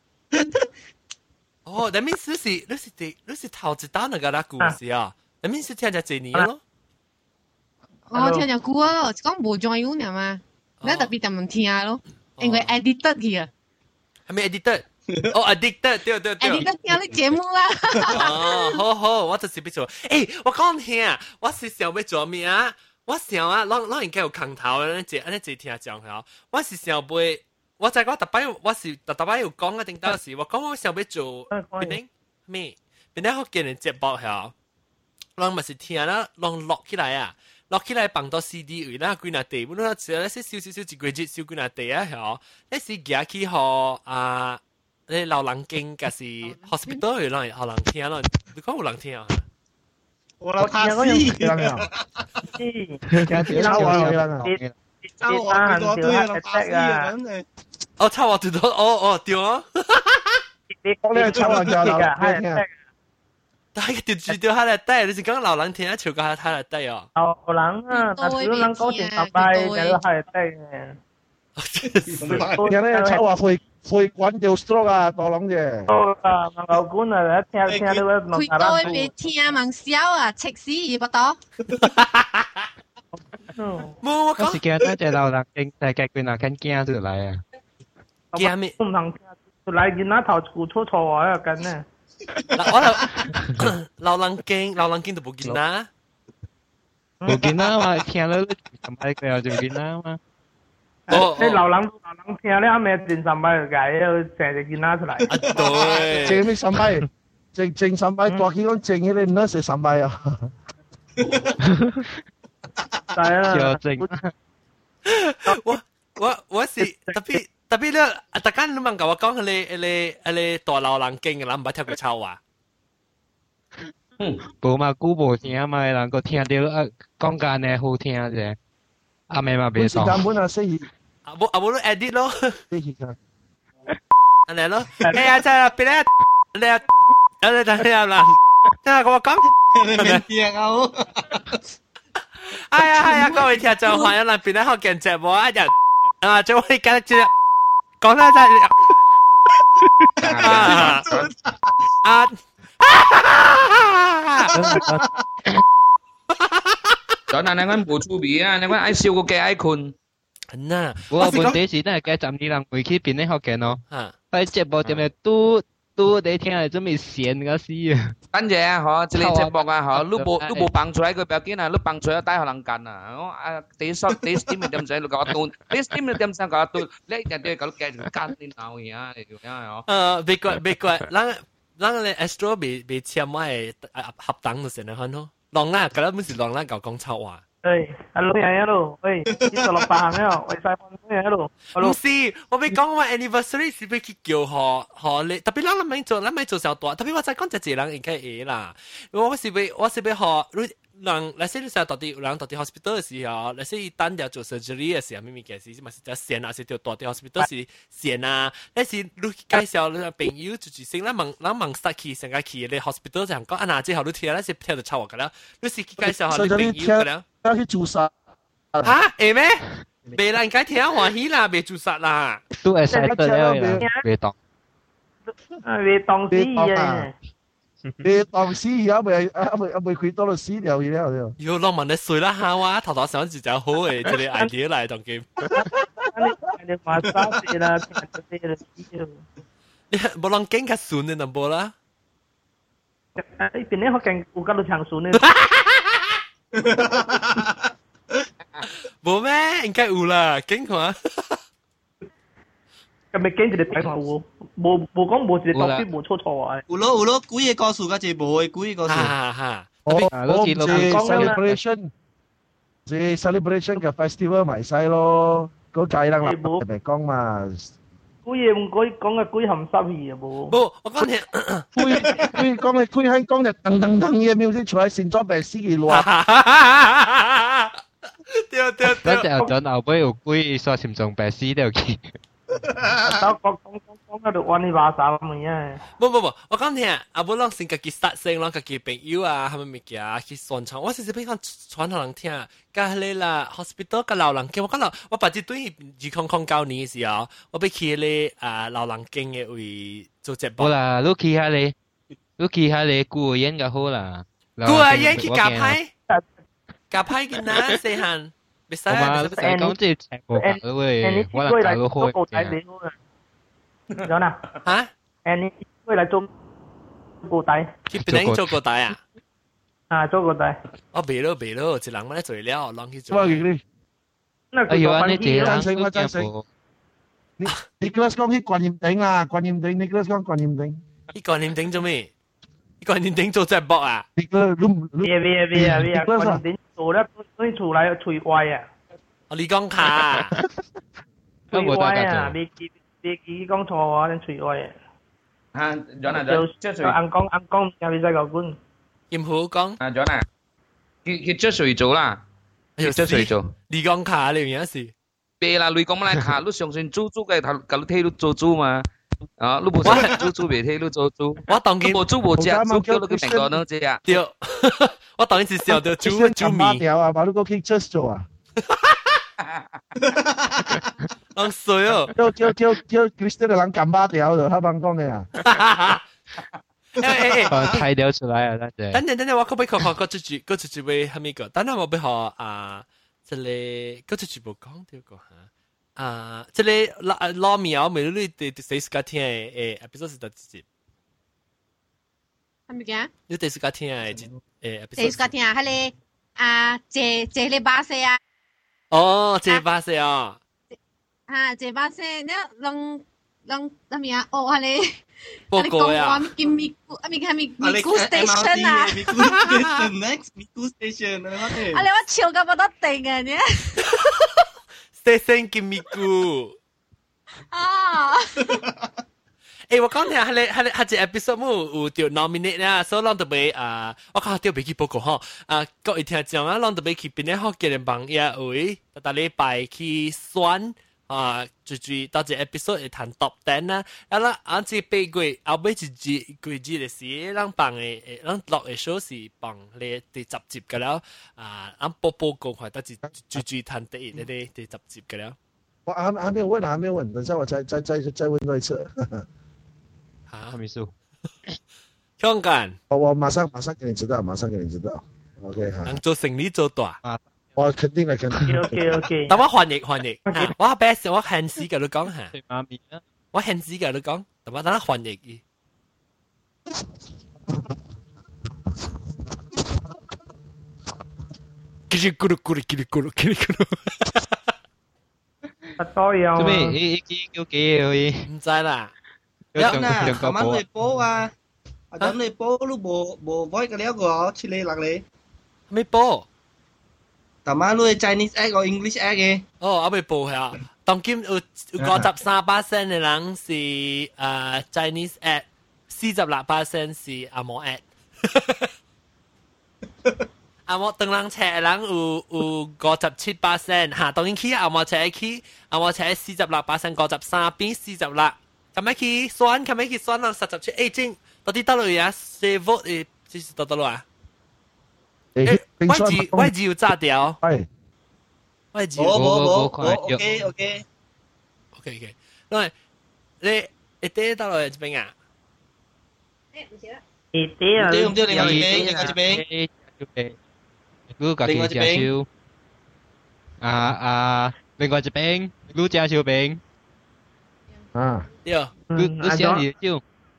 哦，那面是是，你是第你是頭一單那個啦故事啊？那面是聽只幾年咯？ 哦，聽只故啊，講無專用嘅嘛，你特別點樣聽咯？因為 edited 嘅啊。 係咪 edited？哦 ，edited，對對對。 edited 聽你節目啦。 哦，好好，我就是要做。誒，我講聽啊，我是想要做咩啊？我想啊，攞攞人家有空頭，安尼一安尼一聽講下，我是想要。我就係我特擺，我是特特擺要講嘅定當時，我講我想要做邊啲咩？邊啲好見人節目係，讓咪是聽啦，讓落起來啊，落起來放到 C D 位啦，幾嗱地，本來只係些少少少一個月少幾嗱地啊係，你是寄去學啊，你老人經嘅是 hospital 去讓學人聽咯，你講有人聽啊？ 我老他死， 抄我佢多對啊，拍死啊！ 哦，抄我最多，哦哦，對啊！ 我咧抄我就老人聽。 但係條住掉下嚟低，你是講老人聽啊，潮過下睇嚟低哦。 老人啊，但係老人講成十拜就係低嘅。 有咧抄我會會管掉 stroke 啊，大郎啫。 哦啊，問老官啊，一聽聽到問佢多別聽問笑啊，食屎不多。 冇我講。是驚得隻老人驚，但係佢嗱緊驚出嚟啊！ 驚咩？ 唔能出嚟見那頭骨粗粗啊，緊呢。 我就流浪經，流浪經都冇見啦。 冇見啦嘛，聽了三百個就見啦嘛。 哦，你流浪流浪聽咧，阿咩正三百個解，成日見啦出嚟。 啊對， 正咩三百？正正三百，大幾講正嘅你唔得食三百啊。 係啊。 正。 我我我是特別特別咧，大家你問我講你你你大流浪經嘅啦，唔係聽佢抄話。 嗯，無嘛，久無聽嘛，人個聽到啊講間呢好聽啫。阿妹嘛別講。 根本啊，四阿冇阿冇都 edit 咯。 四個。 安尼咯，哎呀，真係別咧，你啊，你等下啦，聽下我講。 聽啊！ 哎呀哎呀，各位聽眾歡迎嚟邊咧學見節目啊！日啊，最後一間節講啦就啊啊！ 咗嗱，你講冇出面啊！你講愛笑個嘅愛困。 嗱， 我問題是真係嘅，站啲人回去邊咧學見咯。 啊， 喺節目點樣都都你聽係準備閒個死啊！ 等陣啊，嗬，即係節目啊，嗬，碌部碌部蹦出嚟個表件啊，碌蹦出嚟帶可能緊啊！我啊，第一首第一 steam 點使碌搞斷，第一 steam 點使搞斷，你人哋搞計住間啲鬧嘢啊，你做咩啊？ 誒，別怪別怪，咱咱咧 Astro 未未簽乜合檔就成日看咯。浪啦，嗰啲唔是浪啦，搞講臭話。 誒，阿老人喺度，喂，呢度落班喺度，喂晒飯喺度。 唔是，我俾講我 anniversary 是俾佢叫學學你，特別咱咪做，咱咪做小大，特別我再講只隻人應該會啦。我是俾我是俾學人，嚟先你成日到底人到底 hospital 嘅時候，嚟先單調做 surgery 嘅時候，咪咪件事，咪是只線啊，是條大啲 hospital 是線啊。你是你介紹你朋友就住先，咱問咱問實去成個去你 hospital 就講啊，嗱之後你聽，咱是聽到臭話㗎啦。你是介紹下你朋友㗎啦。 要去注射。 吓，會咩？未人家聽歡喜啦，未注射啦。 都係細得了啦，未當。 未當死嘅。 未當死而家未啊未啊未開多到死掉嘢了。 要落問你睡啦下哇，頭頭想住就好誒，即係 idea 嚟當機。 你馬沙死啦，聽到死啦死啦。 你冇諗驚較順嘅能冇啦？ 呢邊咧學勁有搞到長順咧。 冇咩，應該有啦，驚佢。 咁咪驚住你睇下喎，冇冇講冇住你當邊冇錯錯啊！ 有咯有咯，古嘢個數嘅字冇，古嘢個數。 哈哈， 我我唔係 celebration，係 celebration 嘅 festival 埋晒咯，嗰計啦，我咪講嘛。 古嘢唔講講嘅古含濕氣啊冇。 冇，我講你， 佢佢講你佢喺講嘅噔噔噔嘅 music 出嚟先裝病死嘅咯。 對對對。 嗰隻準後尾有鬼說潛重病死都見。 講講講講喺度揾你把手咁樣。 冇冇冇，我講你啊，阿冇諗先自己殺聲咯，自己朋友啊，係咪物件啊去宣傳？我是是俾講傳下人聽，加你啦 hospital 嘅流浪經，我講啦，我把只對二空空九年嘅時候，我俾去你啊流浪經嘅位做直播。 好啦，你去下你，你去下你孤兒院就好啦。 孤兒院去夾派，夾派嘅哪細漢？唔使啊！ 唔使講即係赤部㗎喂，可能搞到開嘅。 有啦嚇？ 誒你過嚟做個底， 去邊度做個底啊？ 啊，做個底。 哦，未咯未咯，一人乜咧做了，人去做。 我記你。 哎呦，你這人成我真成。你你 Nicholas 講去觀音頂啊，觀音頂 Nicholas 講觀音頂。 去觀音頂做咩？去觀音頂做直播啊？ 你個你別別別啊別啊！觀音頂做咧，都出來吹歪啊！ 哦，你講卡。 吹歪啊！別記別記講錯話，你吹歪啊！ 啊，John 啊，John，即係硬講硬講，又俾細個官。 劍虎講。 啊，John 啊，佢佢即係誰做啦？佢即係誰做？ 你講卡你有事？ 別啦，你講乜嚟卡？你上線租租嘅頭，舊你睇你做租嘛？啊，你冇上租租別睇你做租。 我當佢冇租冇只，租叫你嘅名講呢只啊。 對，我當佢是時候就租租米。 掉啊，把你個 kick just 做啊。 咁衰哦！ 叫叫叫叫 Kristen 嘅人撳巴掉就黑幫講嘅啊！ 誒誒誒， 睇掉出來啊！等陣， 等陣等陣，我可唔可以學學嗰出住嗰出住會係咪個？等陣我俾學啊，即係嗰出住冇講掉個嚇啊！即係攞攞苗，咪你哋第四個聽誒誒 episode 是第幾集？ 係咪嘅？ 你第四個聽誒誒， 第四個聽係你啊，借借你巴士啊！ 哦，借巴士啊！ 啊，借巴士，你讓讓係咪啊？哦，係你報告啊！ 叫咪咕，係咪係咪咪咕 station 啊？ 咪咕 station next 咪咕 station 啊！ 啊，你我超咁冇得定嘅呢 ？station 叫咪咕。 啊！ 誒，我講聽係你係你係隻 episode 冇有條 nominate 啦，所以讓特別啊，我靠條別去報告吼啊，各位聽眾啊，讓特別去邊啲學嘅朋友會，大禮拜去選啊，最最到隻 episode 會談 top ten 啦，啊啦，啊隻八月後尾一節季節嘅時，讓幫嘅，讓落嘅 show 是幫你第十集嘅了，啊，讓報報告快到至最最談第一呢啲第十集嘅了。 我還還沒有問，還沒有問，等下我再再再再問多一次。 啊， 還沒說。 香港， 我我馬上馬上給你知道，馬上給你知道。OK 哈。 能做生意做大。 啊，我肯定的，肯定。 OK OK。 但我翻譯翻譯，我 best 我漢字嘅都講下。 媽咪啊！ 我漢字嘅都講，但我等下翻譯嘅。叽哩咕嚕咕嚕叽哩咕嚕叽哩咕嚕。 啊，多樣啊！ 做咩？你幾叫幾嘢？ 唔知啦。 有啦，琴晚你播啊，啊咁你播都冇冇開個了個，切你落嚟。 咩播？ 琴晚你 Chinese egg 或 English egg 嘅。 哦，我未播下。當今有有五十三巴仙嘅人是誒 Chinese egg，四十六巴仙是阿摩 egg。阿摩當人車人有有五十七巴仙，嚇當然去阿摩車去，阿摩車四十六巴仙，五十三變四十六。咁樣去算，咁樣去算啦，十十七，誒正，到底得落啊？四 vote 誒，即是得得落啊？誒，外字外字要炸掉。 係。 外字。 冇冇冇，OK OK。 OK OK，因為你你爹得落嚟邊啊？ 誒唔少啦。 你爹啊？ 唔知你有邊，另外一邊。 你個叫家少。啊啊，另外一邊，你家少邊。 啊， 對， 你你寫字少。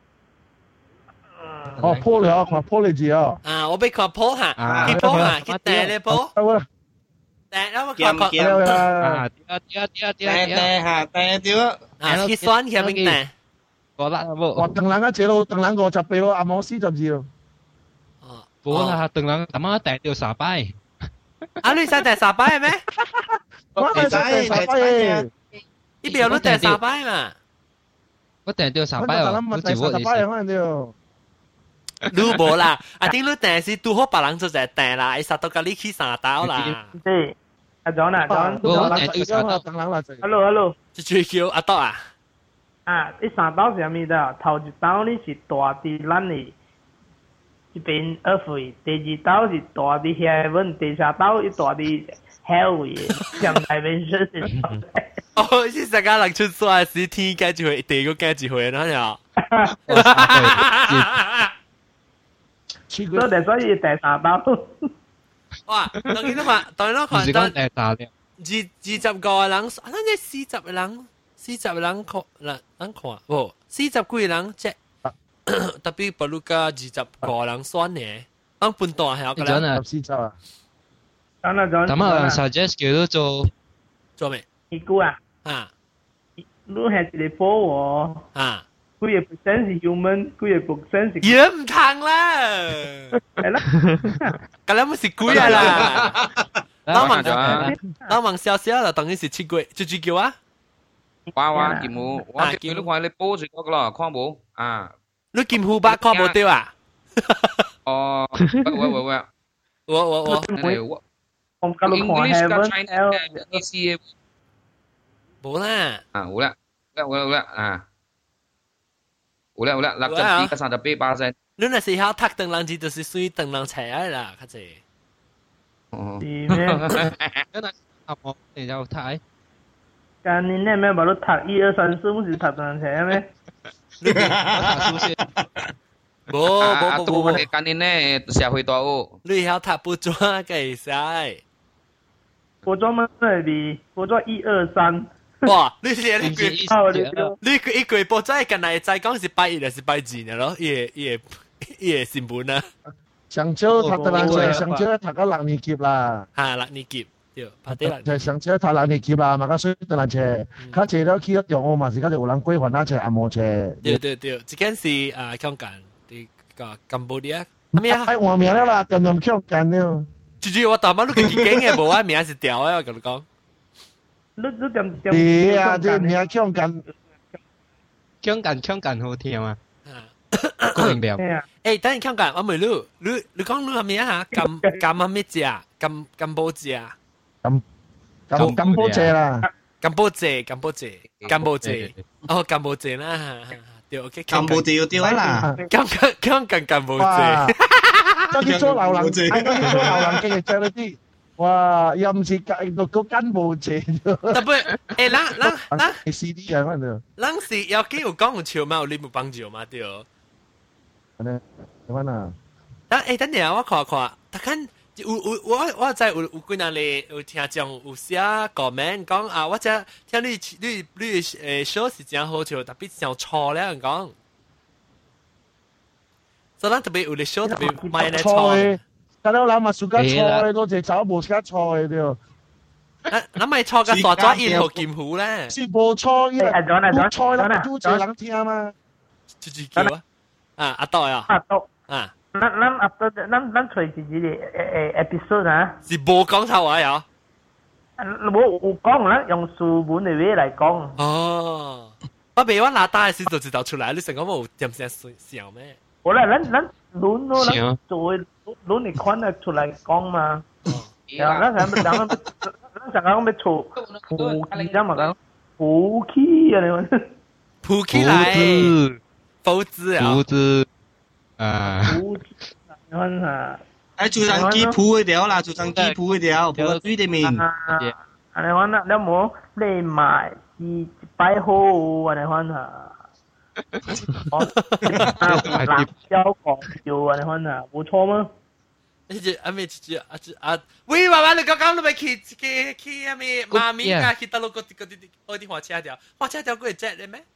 哦，破了，看破了字啊。 啊，我俾佢破下，佢破下，佢掟你破。掟，然後佢佢。 啊，掉掉掉掉。 掟掟下，掟掉。 啊，佢酸佢邊掟？ 我啦冇。 我鄧冷一隻咯，鄧冷個十倍咯，阿冇四十字咯。 哦，冇啦，鄧冷咁樣掟掉三擺。 啊，你想掟三擺咩？ 我掟掟三擺。 呢邊有都掟三擺嘛？ 我掟掉三擺哦，我只我三擺可能掉。 你冇啦，啊啲你掟是拄好別人做就掟啦，伊殺到甲你起三刀啦。 對，阿 John 啊 ，John。 我掟掉三刀。 鄧冷啦 ，Hello Hello。 最叫阿多啊。 啊，你三刀是啥物的？頭一刀你是大啲咱的一邊二歲，第二刀是大啲 heaven， 第三刀一大啲 hell 嘅，上大邊說是。 哦，是成家人出衰時，天加一回，第二個加一回，那樣。 所以所以第三刀。 哇！當然都話，當然都話， 是講第三了。 二二十個人，啊，你四十個人，四十個人看，人人看，哦，四十幾個人即，特別不如加二十個人算嘅，當半段係有㗎啦。 四十啊。 咁啊，咁。 咁啊 ，suggest 叫佢做做咩？ 你估啊？ 啊！ 你係一個波喎。 啊！ 幾個 percent 是 human，幾個 percent 是。 嘢唔同啦。 係啦。 咁你咪是幾啊啦？當問當問少少就等於是七個，就就叫啊。 哇哇劍虎，我叫你看你煲住嗰個咯，看冇啊？ 你劍虎把看冇掉啊？ 哦，喂喂喂喂， 我我我。 我。 我咁樣看 heaven，E C 冇啦。 啊，有啦，有啦有啦啊，有啦有啦，六十幾個三十八巴仙。 你那時候讀鄧人字就是屬於鄧人車啊啦，較濟。 哦。 是咩？ 阿我你有睇？ 今年咧咩冇得讀一二三四，唔是讀鄧人車咩？ 我讀書先。 冇冇冇冇。 我哋今年咧社會大學。 你要讀補妝嘅使。 補妝乜嚟？補妝一二三。 哇！你寫你句，你句一句補妝，近來再講是拜一還是拜二嘅咯？伊伊伊嘅新聞啊。 上少讀得人濟，上少讀到六年級啦。 嚇，六年級。對，拍啲啦。 就上少讀六年級啦，嘛，較水得人濟，較濟了去咗中學嘛，是較濟有人歸還那濟阿毛濟。 對對對，這件是啊香港啲個柬埔寨。咩啊？ 哎，換名了啦，點點香港了。 住住我大媽都幾驚嘅，無啊名是調嘅，我同你講。 你你點點？ 係啊，啲名香港。 香港香港好聽啊！講明白。 誒，等陣香港，我問你，你你講你係咩啊？金金係咩字啊？金金波字啊？ 金金金波字啦。 金波字，金波字，金波字。哦，金波字啦，對 ，OK。 金波字要掉啦。 香港香港金波字。 都叫做流浪，係都叫做流浪嘅啫呢啲。哇！又唔是個個根部字。 特別誒，咱咱咱 C D 啊，嗰度。 咱是要幾有講有笑嘛，有你冇幫助嘛，對。 呢，點啊？ 但誒，等陣我看看，但看有有我我知有有幾人咧有聽眾有寫 comment 講啊，我只聽你你你誒 show 是真好笑，特別上錯咧人講。所以咱特別有咧 show 特別買咧錯。 但係我諗啊，暑假錯多隻走無暑假錯嘅啲。 啊，咱咪錯嘅傻咗然後劍虎咧。 是無錯嘅，冇錯啦，都最人聽嘛。 自己叫啊！啊，阿多呀！ 阿多啊！ 咱咱阿多，咱咱隨自己嘅誒誒 episode 啊。 是無講臭話呀？ 冇有講啦，用書本嘅話嚟講。 哦，我俾我拿大嘅時就知道出來，你成個冇點聲笑咩？ 好啦，咱咱輪咯，咱做輪嚟看啊出嚟講嘛。然後咱係咪講咱咱成日講咩錯普基啫嘛講普基啊你講。 普基嚟。投資啊！ 投資啊！ 普基，你看下。 誒，做成機鋪嗰條啦，做成機鋪嗰條，鋪個水對面。 啊，你看啦，你冇你買是擺好，你看下。哦，辣椒廣椒啊，你看下，冇錯嗎？ 呢隻阿咩隻啊啊！喂，娃娃你剛剛都未去去去阿咩媽咪家去到嗰啲嗰啲嗰啲火車條，火車條嗰係隻咧咩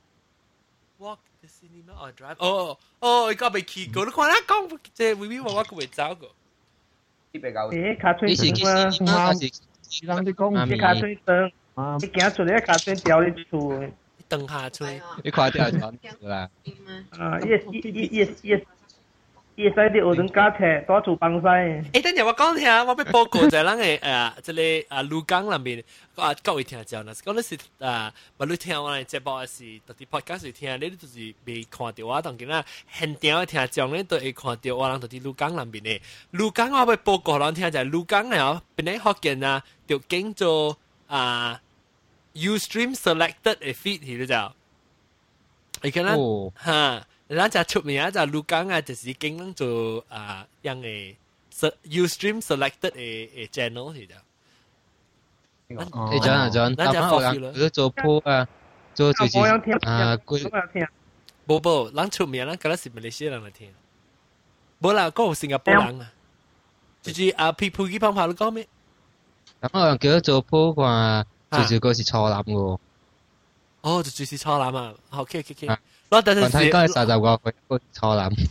？Walk the cinema or drive？哦哦，而家未去過，你看啦，講即係 V V 娃娃佢未走過。 誒，卡吹燈啊！ 是人哋講啲卡吹燈，你行出嚟卡吹掉你厝。 燈下吹， 你快啲係講啦。 啊，伊伊伊伊伊伊使啲學生加車多做幫曬。 誒，等陣我講聽，我要報告就係咱嘅誒，即係啊鹿港那邊啊各位聽眾，嗱，講你是啊，無你聽我哋節目是特啲 podcast 聽，你就是未看到我，當然啦，現場嘅聽眾咧都會看到我，人特啲鹿港那邊嘅。鹿港我要報告人聽就係鹿港咧，邊啲學見啊，就經做啊 Ustream selected 嘅 feed 喺度就，而家咧嚇。咱就出名就鹿港啊，就是經咱做啊樣嘅 Ustream selected 嘅嘅 channel 嚟嘅。 誒，John 啊 ，John，啱啱我講做鋪啊，做就是啊，佢冇冇，咱出名，咱嗰陣時馬來西亞人嚟聽。冇啦，嗰個新加坡人啊，就是啊，皮膚基幫拍你講咩？ 咁我叫做鋪話，就是嗰時錯諗嘅。 哦，就就是錯諗啊，OK OK OK。我等陣時，嗰三十個佢個錯諗。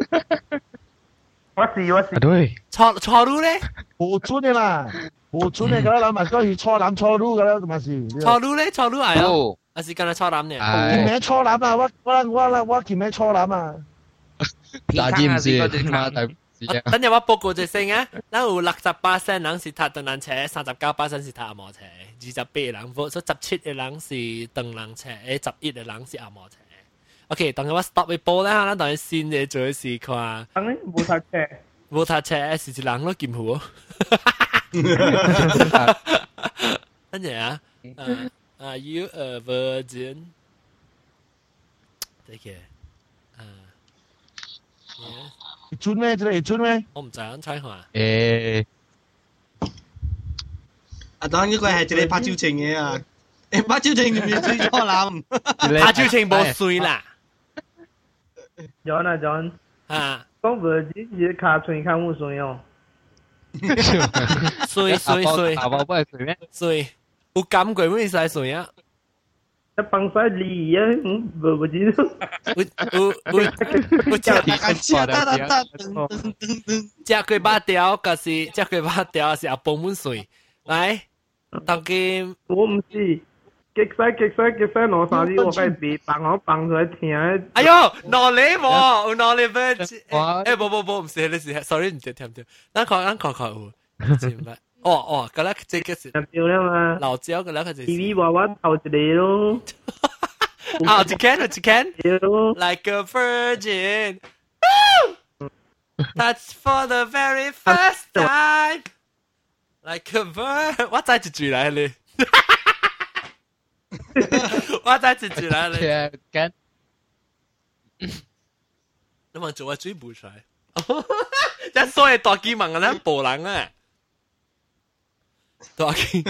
我是我是。 對。 錯錯路咧？ 冇準嘅啦，冇準嘅，嗰啲諗埋嗰時錯諗錯路嘅啦，咪是。 錯路咧，錯路係啊，還是跟佢錯諗呢？ 見名錯諗啊！我我我我見名錯諗啊！ 哪知唔知？ 等陣我報告一聲啊，咱有六十八%人是踏單人車，三十九%是踏阿摩車，二十八個人，所以十七個人是單人車，誒十一個人是阿摩車。OK，等下我 stop 一波啦，咱當然先嘅做事看。 等你冇踏車， 冇踏車是一人咯，劍湖。等陣啊，啊 ，Are you a virgin？ 睇嘅，啊。 準咩？真係準咩？ 我唔知，我猜下。 誒， 啊，當呢個係一個拍照情嘅啊！誒，拍照情唔係水錯諗， 拍照情冇水啦。 John 啊 John， 啊， 講唔知隻卡吹看冇水哦。 水水水， 阿寶不係水咩？ 水，有感覺咩使水啊？ 一幫曬你啊，唔唔知道。 我我我我食食得得得，噔噔噔噔。 食佢把條，嗰是食佢把條是阿崩滿水，來，當佢我唔知。激晒激晒激晒攞晒啲我梗係別放我放出嚟聽。 哎呦，攞你喎，有攞你咩？誒，誒，不不不，唔是，你是 ，sorry，唔知聽唔到。咱看咱看看有，明白？哦哦，嗰粒即個是漂亮嘛？ 老椒嗰粒佢就 T V 娃娃頭一個咯。 啊，一can一can ，like a virgin。That's for the very first time. Like a virgin，我再一句嚟你。我再一句嚟你。 can。 你問做我追唔出來。一所以大機問嘅咧，波人啊。大機。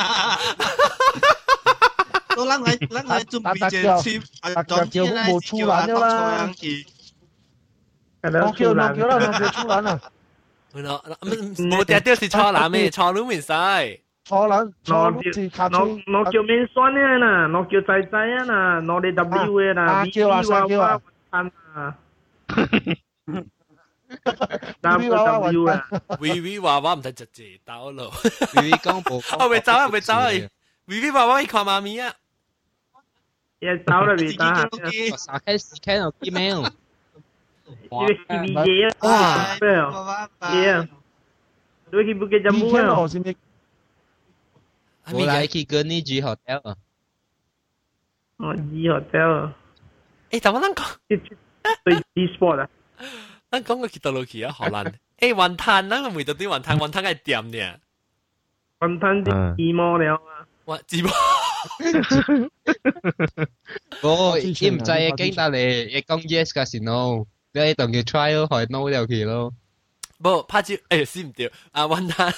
都咱來咱來準備隻去，啊，當天來是叫阿當初人去。 我叫我叫啦，我叫出蘭啊。 冇條條是錯男嘅，錯女唔使。 錯人錯字卡我我叫面酸嘅啦，我叫仔仔啊啦，我哋 W 嘅啦，V V 娃娃餐啊。W W 啊 ，V V 娃娃唔使直接到咯。 V V 講冇， 我未走啊，未走啊。V V 娃娃要看媽咪啊。 也走啦，未走啊。 三 K 四 K 有 email。 因為 T V 嘢啊，咩啊？嘢啊，你去不給就冇啊。 我來去跟你住 hotel 啊。 哦，住 hotel。 誒，但我諗講， 對 e-sport 啊。 咱講個去到落去啊，好難。誒，雲灘，咱個未到啲雲灘，雲灘係點呢？ 雲灘啲字幕了啊。 哇，字幕。 我亦唔知嘅，驚得你，亦講 yes 嘅時 no，你當佢 try 咯，係 no 了佢咯。 不，拍照誒，是唔對啊，雲灘。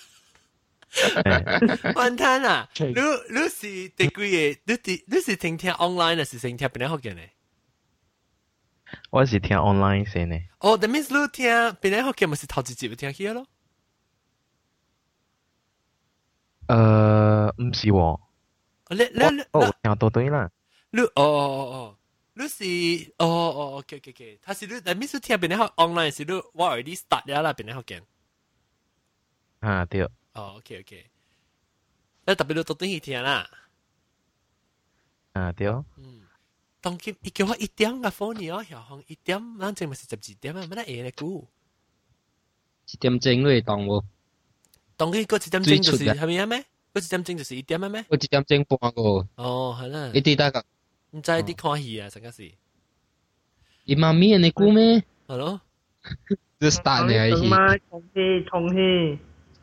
雲灘啊，你你是第幾個？你你你是聽聽 online 還是聽聽邊個學嘅呢？ 我是聽 online 先呢。 哦，that means 你聽邊個學嘅咪是頭一集聽起咯？ 誒，唔是喎。 你你你哦，聽到對啦。 你哦哦哦，你是哦哦 ，OK OK OK，他是你that means 聽邊個學 online 是你我 already start 咗啦，邊個學嘅？ 啊，對。 哦 ，OK OK，你特別你到底去聽啦？ 啊，對。 嗯。當佢伊叫我一點個 phone 哦，小紅一點，咱正咪是十二點啊，乜得嘢嚟估？ 一點鐘你當喎？ 當佢嗰一點鐘就是係咪啊咩？嗰一點鐘就是一點啊咩？ 嗰一點鐘半個。 哦，係啦。 你記得㗎？ 唔知啲看戲啊，成個是。 伊媽咪你估咩？ 係咯。 你 start 你係戲。重戲重戲。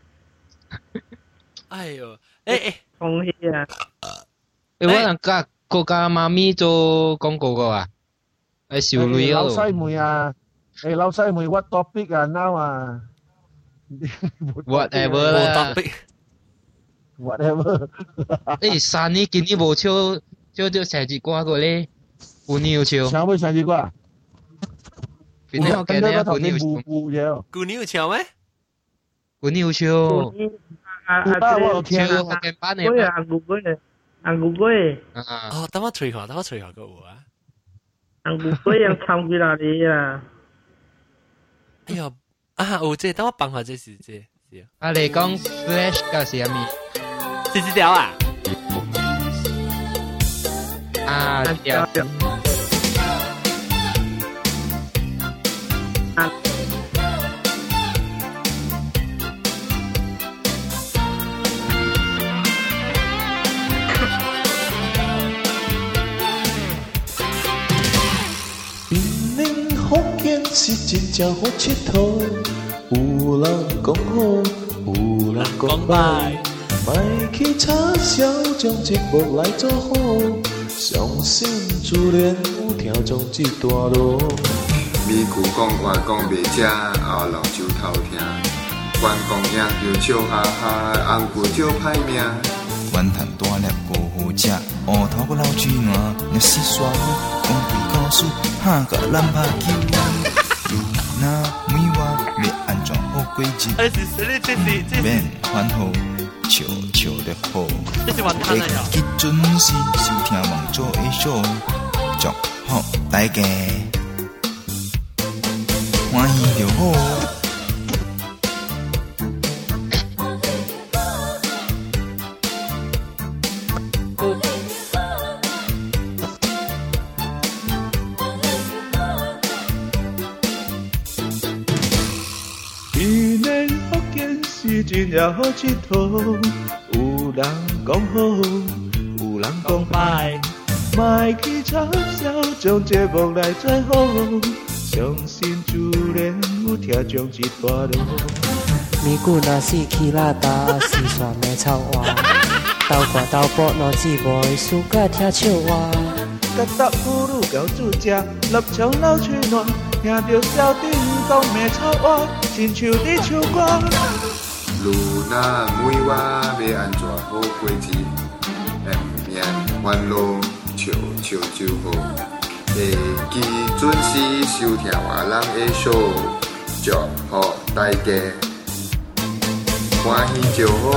哎呦，誒誒， 重戲啊！ 誒，我人家。個家媽咪做廣告個啊，係少女嗰度。 老細妹啊，誒老細妹 what topic 啊 now 啊 ？whatever 啦。 whatever。 誒，三年見你無唱唱唱成節歌個咧，半年要唱。 唱咩成節歌啊？ 邊啲我見你半年要唱。 半年要唱咩？ 半年要唱。 啊啊！ 我唱學緊班嚟。 嗰個嗰個。ăn củ quế 哦，等我吹下，等我吹下個喎啊！ ăn củ quế yang tham去哪裡啊？ 哎呀，啊，有這，等我幫下這是這是。 啊，你講 Flash 嘅是咩？ 是這條啊？ 啊，條。 福建是真正好佚佗，有人講好，有人講歹，莫去插笑，將節目來做好，相信自然有聽眾這段路。 美句講話講袂正，後人就偷聽，關公贏就笑哈哈，紅句就歹命。 原談大粒個好食，烏頭個老豬卵，若是煞講幾故事，嚇個咱拍球。那每晚要安怎好過節？免煩惱。 笑笑得好。 这是完蛋了哟！ 会记准时收听网做的show，祝福大家欢喜就好。 今年福建是真也好佚佗，有人讲好，有人讲歹，莫去嘲笑，将节目来做好，相信自然有听众一大路。 咪古那是起啦达，是山的草话，斗歌斗播若只袂输甲听笑话。 甲搭妇女交主食，立场老吹暖，听着小丁讲的草话，亲像伫唱歌。 如那每晚要安怎好过日，免免烦恼，笑笑就好。会记准时收听外人的show，祝福大家欢喜就好。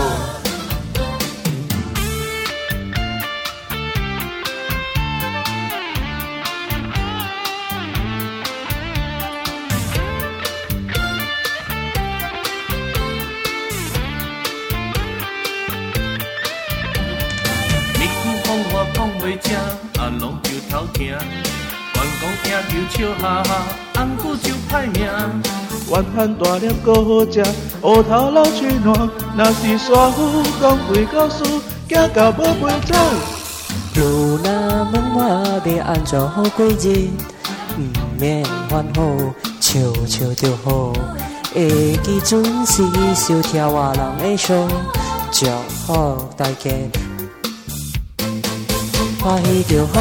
正啊，拢就头行，关公听就笑哈哈，红姑就歹命。 怨叹大粒搁好食，乌头老吹烂，若是煞夫讲几故事，行到无陪走。 如若问我要安怎好过日，毋免烦恼，笑笑就好。会记准时收听外人的show，祝福大家欢喜就好。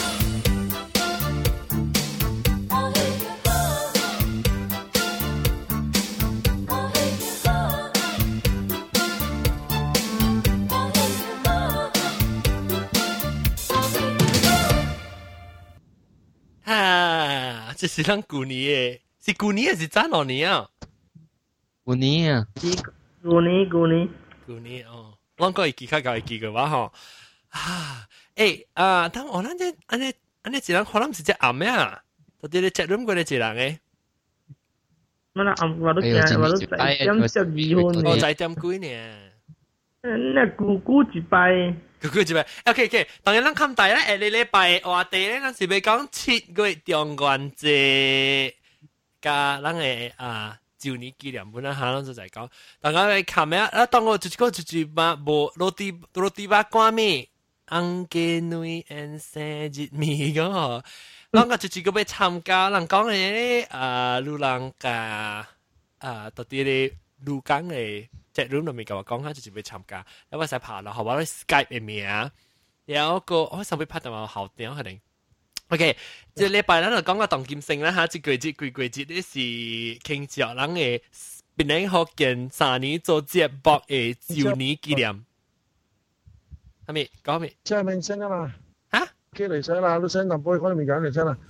哈，这是咱旧年的，是旧年还是早两年啊？ 旧年啊， 旧年旧年旧年哦，咱个会记较会记个话吼。啊，诶啊，当我咱这安尼安尼一人可能是只暗咩啊？到底你食飲過你一人誒？ 乜啦？暗我都聽，我都十點十二分。 我十點幾呢？ 那姑姑一拜。 姑姑一拜。OK OK， 當然咱看大啦，下個禮拜話題咧，咱是要講七月中元節，加咱嘅啊周年紀念本啦嚇，咱就係講。大家嚟看咩啊？當我就個就就嘛無落地落地巴關咩？安家女人生日咪個嗬，咱個就只個要參加，人講嘅啊，路人甲啊，到底咧路講嘅即係 room 裏面甲我講下，就要參加，因為使爬落，後尾 Skype 嘅名，有個我上邊拍到我後點可能 ，OK， 即係禮拜咱就講個動金星啦嚇，即季節季季節咧是慶祝人嘅檳城福建三年做節目嘅周年紀念。係咪講咪？ 即係明星啊嘛！ 嚇， 機嚟水啦，都想揼杯開面揀嚟出啦。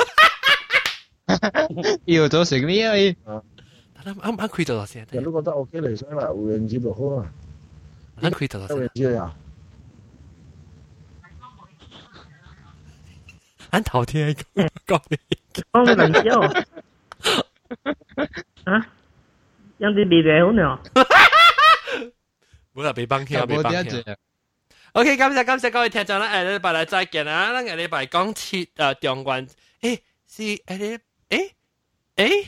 要咗成咩啊？ 啱啱啱開到先。 人都覺得我機嚟水啦，會員節目好啊。 啱開到先。 會員節啊！ 啱頭聽講講咩？ 講個冷笑。啊？樣啲未嚟好呢？ 冇啦，被幫聽，被幫聽。OK， 感謝感謝各位聽眾啦！誒，禮拜嚟再見啦！咱個禮拜講七誒中元，誒是誒誒誒，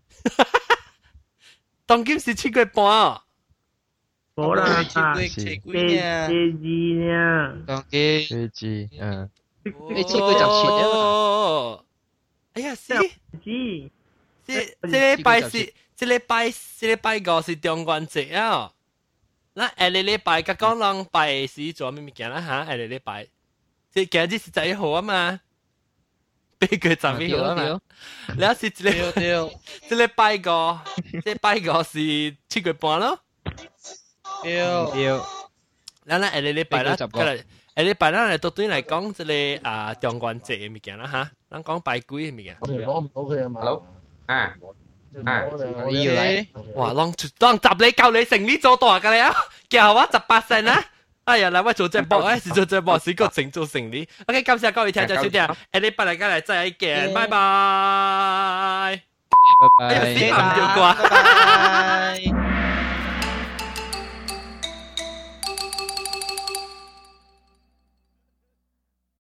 當今是七月半哦。 冇啦， 七月七月啊，七二啊， 當今七二，嗯， 誒七月十七啊！ 哎呀，是是，這這禮拜是這禮拜這禮拜五是中元節啊！那下個禮拜甲講人拜時做咩物件啦嚇？下個禮拜，即今日是十一號啊嘛，八月十一號啊嘛。然後是一個，即禮拜五，即拜五是七月半咯。 對對。 咱咱下個禮拜啦，下個禮拜咱嚟到對嚟講即個啊中元節嘅物件啦嚇，咱講拜鬼嘅物件。 我哋講唔到佢啊嘛。 Hello，啊， 啊， 你要嚟？ 哇，當當集你教你成呢做大㗎啦，叫我十八成啦。哎呀，嚟我做直播，哎，是做直播，是個成做成呢。OK，感謝各位聽眾收聽，誒，你拜大家嚟再見，拜拜。 拜拜。 哎呀，死唔掉啩。